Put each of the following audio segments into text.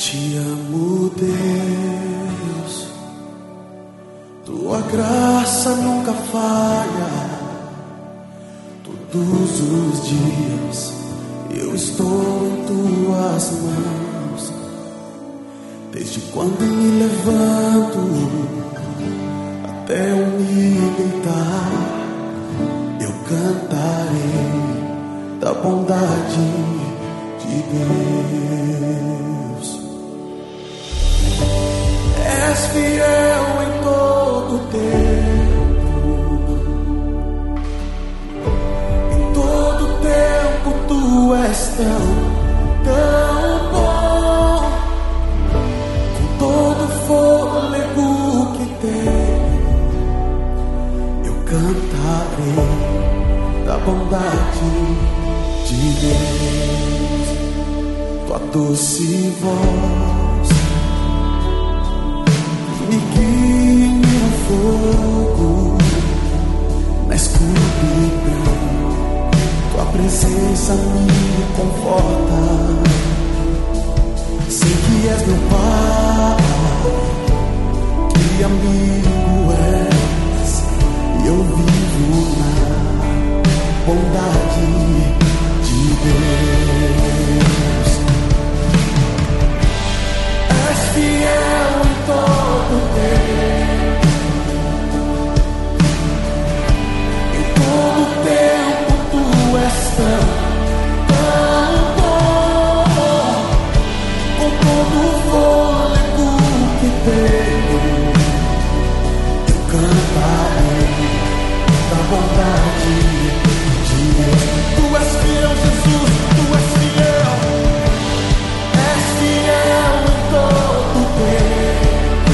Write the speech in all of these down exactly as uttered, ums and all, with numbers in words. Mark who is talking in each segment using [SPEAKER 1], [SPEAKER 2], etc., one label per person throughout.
[SPEAKER 1] Te amo, Deus, tua graça nunca falha. Todos os dias eu estou em tuas mãos. Desde quando me levanto até eu me deitar, eu cantarei da bondade de Deus. És fiel em todo tempo, em todo tempo tu és tão, tão bom. Com todo fôlego que tenho, eu cantarei da bondade de Deus. Tua doce voz me guia no fogo, na escuridão. Tua presença me conforta. Sei que és meu Pai, que amigo és, e eu vivo na bondade de Deus. És fiel em todo tempo, em todo tempo tu és tão, tão bom. Com todo o fôlego que tenho, eu cantarei da bondade de Deus. Tu és fiel, Jesus, tu és fiel. És fiel em todo tempo,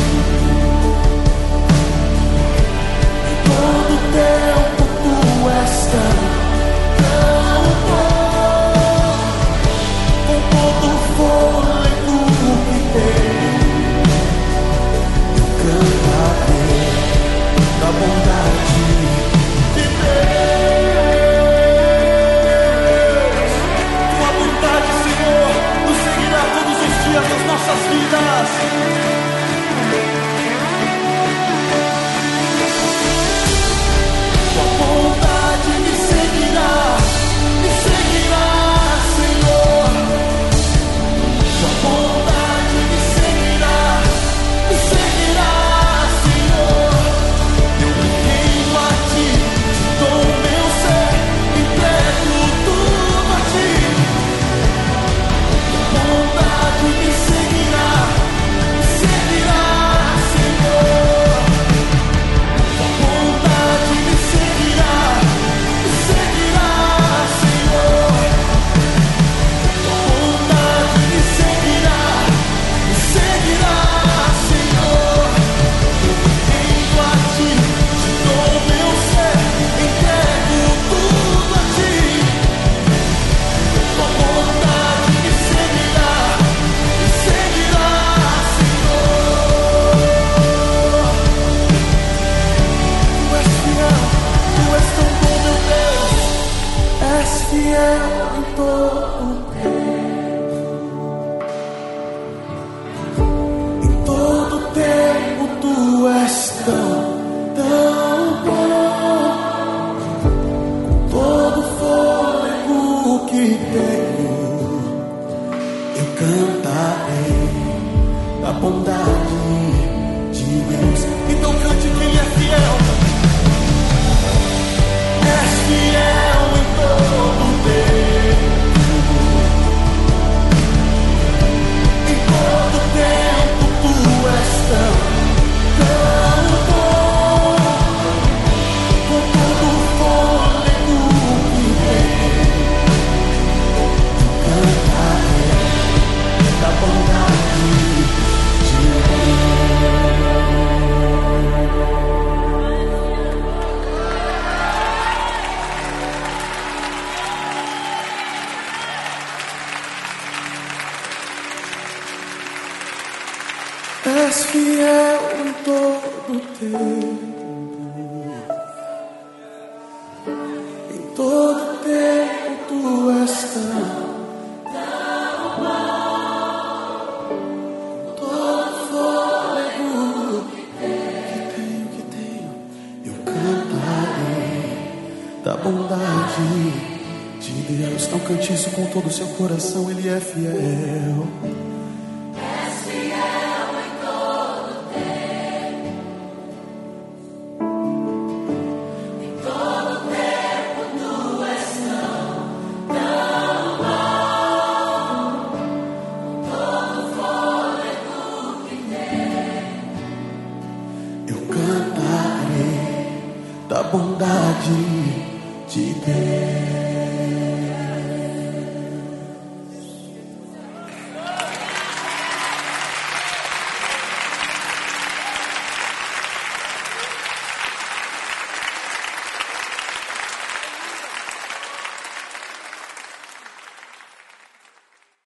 [SPEAKER 1] em todo tempo tu és tão, tão bom. Com todo o fôlego que tenho, eu cantarei da bondade de Deus. Tua bondade, Senhor, nos seguirá todos os dias das nossas vidas. Tua bondade me seguirá, me seguirá, Senhor. Tua bondade me seguirá, me seguirá, Senhor. Eu me rendo a ti, te dou o meu ser, entrego tudo a ti. Tua bondade me seguirá, me seguirá, Senhor. Tua bondade me seguirá, me seguirá, Senhor. Tua bondade me seguirá, me seguirá, Senhor. Eu me rendo a ti, te dou o meu ser, entrego tudo a ti. Tua bondade me seguirá, me seguirá, Senhor. Tu és fiel, tu és tão bom, meu Deus. És fiel em todo tempo, em todo tempo tu és tão, tão bom. Com todo fôlego que tenho, eu cantarei da bondade de Deus. Então cante que Ele é fiel. És fiel em todo tempo, em todo tempo tu és tão, tão bom. Com todo o fôlego que tenho, eu cantarei da bondade de Deus. És fiel em todo tempo, em todo tempo tu és tão, tão bom. cante isso com todo o seu coração, Ele é fiel.